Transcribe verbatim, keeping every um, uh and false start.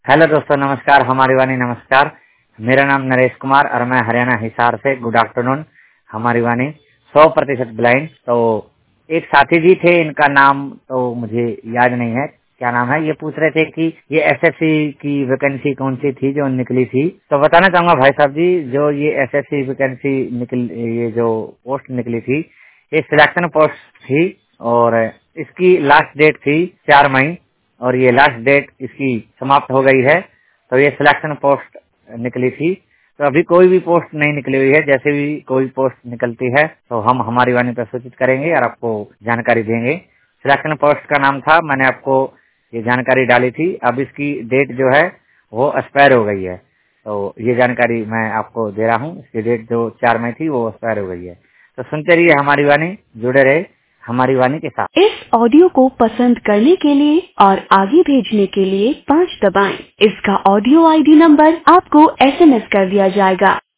Hello दोस्तों, नमस्कार। हमारी वाणी नमस्कार। मेरा नाम नरेश कुमार और मैं हरियाणा हिसार से। Good afternoon. हमारी वाणी सौ प्रतिशत ब्लाइंड। तो एक साथी जी थे, इनका नाम तो मुझे याद नहीं है, क्या नाम है। ये पूछ रहे थे कि ये एसएससी की वैकेंसी कौन सी थी जो निकली थी। तो बताना चाहूंगा भाई साहब जी, जो ये एसएससी वैकेंसी निकल ये जो पोस्ट निकली थी, ये सिलेक्शन पोस्ट थी और इसकी लास्ट डेट थी चार मई, और ये लास्ट डेट इसकी समाप्त हो गई है। तो ये सिलेक्शन पोस्ट निकली थी। तो अभी कोई भी पोस्ट नहीं निकली हुई है। जैसे भी कोई पोस्ट निकलती है तो हम हमारी वाणी पर सूचित करेंगे और आपको जानकारी देंगे। सिलेक्शन पोस्ट का नाम था, मैंने आपको ये जानकारी डाली थी। अब इसकी डेट जो है वो एक्सपायर हो गई है। तो ये जानकारी मैं आपको दे रहा हूँ। इसकी डेट जो चार मई थी वो एक्सपायर हो गई है। तो सुनते रहिए हमारी वाणी, जुड़े रहे हमारी वाणी के साथ। इस ऑडियो को पसंद करने के लिए और आगे भेजने के लिए पाँच दबाएं। इसका ऑडियो आईडी नंबर आपको एसएमएस कर दिया जाएगा।